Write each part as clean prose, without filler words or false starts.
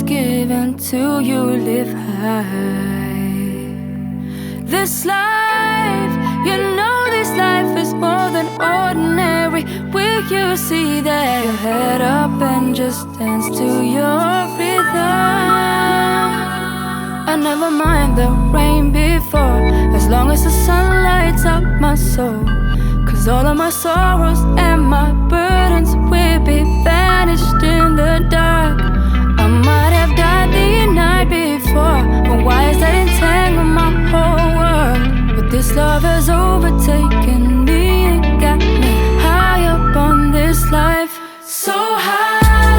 was given to you, live high. This life, you know this life is more than ordinary. Will you see that? Your head up and just dance to your rhythm. I never mind the rain before, as long as the sun lights up my soul. Cause all of my sorrows and my burdens will be vanished in the dark. I might have died the night before, but why is that entangle my whole world? But this love has overtaken me and got me high up on this life. So high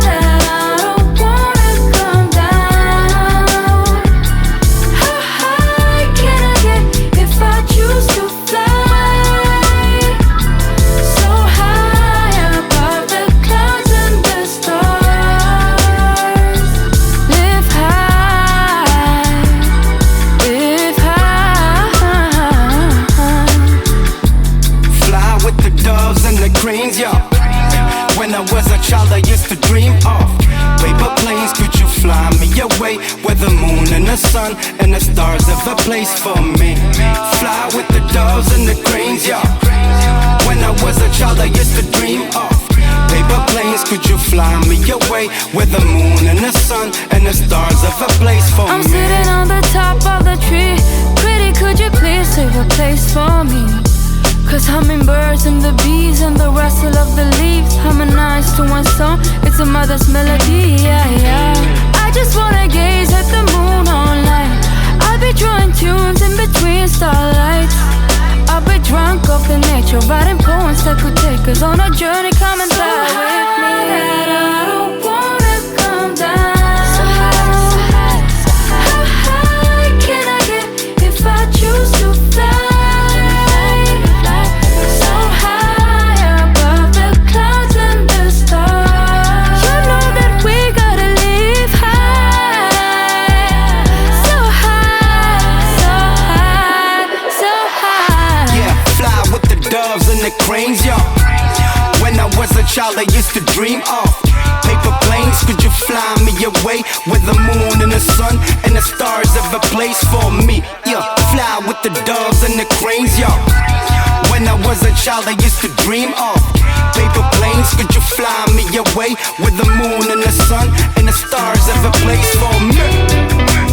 when I was a child, I used to dream of paper planes. Could you fly me away where the moon and the sun and the stars have a place for me? Fly with the doves and the cranes, yeah. When I was a child, I used to dream of paper planes. Could you fly me away where the moon and the sun and the stars have a place for me? I'm sitting on the top of the tree. Pretty, could you please save a place for me? Cause hummingbirds and the bees and the rustle of the leaves harmonize to one song, it's a mother's melody, yeah, yeah. I just wanna gaze at the moon all night. I'll be drawing tunes in between starlights. I'll be drunk off the nature, writing poems that could take us on a journey. Come and fly with me. I don't wanna come down. So high, how high can I get if I choose to fly? The cranes, yo. When I was a child, I used to dream of paper planes. Could you fly me away where the moon and the sun and the stars have a place for me? Yeah, fly with the doves and the cranes, yo. When I was a child, I used to dream of paper planes. Could you fly me away where the moon and the sun and the stars have a place for me?